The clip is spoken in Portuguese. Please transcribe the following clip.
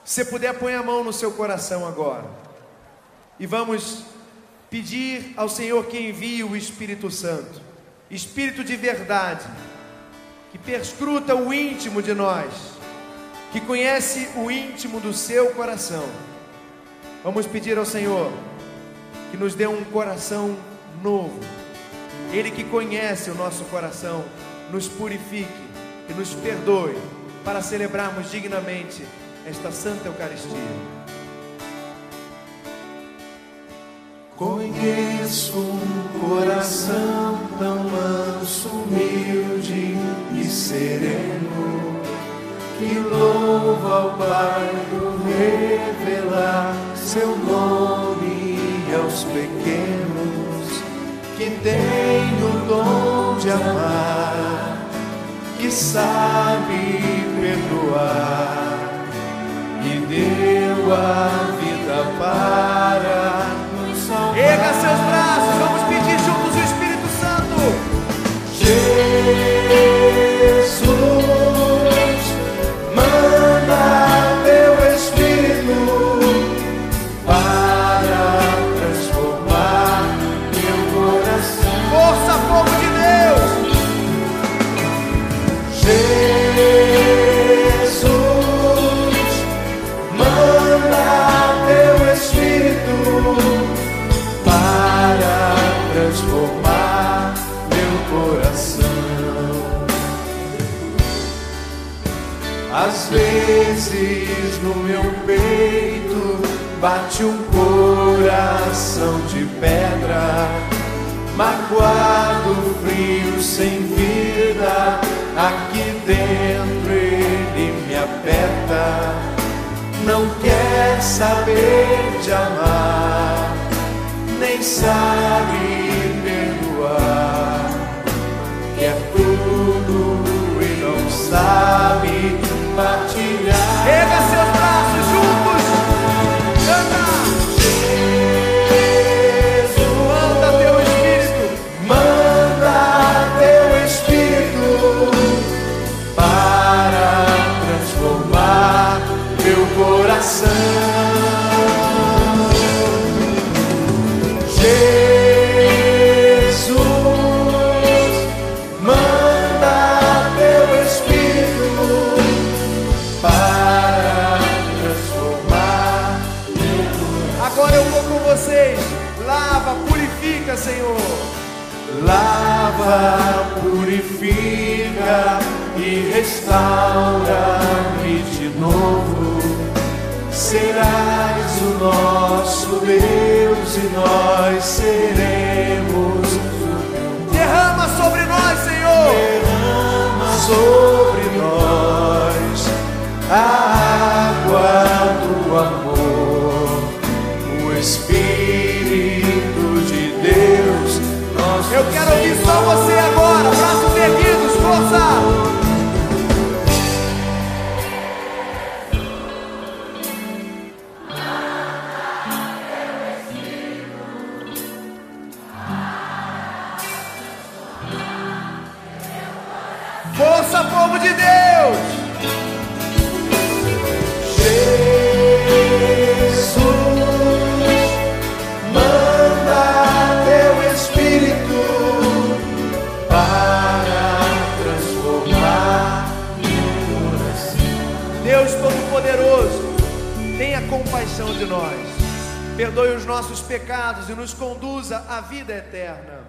Se puder, põe a mão no seu coração agora. E vamos pedir ao Senhor que envie o Espírito Santo, Espírito de verdade, que perscruta o íntimo de nós, que conhece o íntimo do seu coração. Vamos pedir ao Senhor que nos dê um coração novo. Ele que conhece o nosso coração, nos purifique e nos perdoe, para celebrarmos dignamente esta Santa Eucaristia. Conheço um coração tão manso, humilde e sereno, que louva ao Pai por revelar seu nome aos pequenos, que tem o dom de amar, que sabe perdoar e deu a vida para nos salvar. Erga seus braços, vamos pedir juntos o Espírito Santo. Jesus, manda teu Espírito para transformar meu coração. Força, povo de Deus. Jesus, manda teu Espírito para transformar meu coração. Às vezes no meu peito bate um coração de pedra, magoado, frio, sem vida. Aqui dentro ele me aperta, não quer saber de amar, nem sabe perdoar. Quer tudo e não sabe partilhar. Erga seus braços juntos. Canta. Manda teu Espírito. Manda teu Espírito para transformar meu coração. Jesus, manda teu Espírito para transformar meu coração. Agora eu vou com vocês. Lava, purifica, Senhor. Lava, purifica e restaura-me de novo. Serás o nosso Deus e nós seremos o teu. Derrama sobre nós, Senhor. Derrama sobre nós a água do amor, o Espírito de Deus. Eu quero ouvir só você agora. Braços erguidos, força. Força, povo de Deus. Jesus, manda teu Espírito para transformar meu coração. Deus Todo-Poderoso, tenha compaixão de nós. Perdoe os nossos pecados e nos conduza à vida eterna.